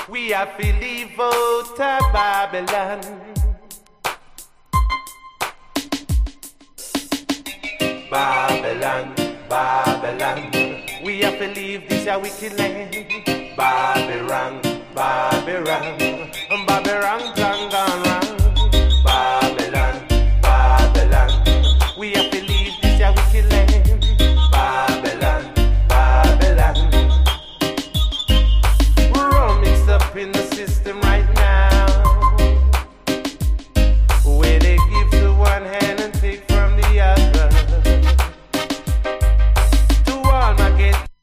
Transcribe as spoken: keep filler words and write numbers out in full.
We have to leave out of Babylon. Babylon, Babylon. We have to leave this a wicked land. Babylon, Babylon. Babylon plan gone wrong. Babylon, Babylon. We have to leave this a wicked land. Babylon, Babylon. We're all mixed up in the system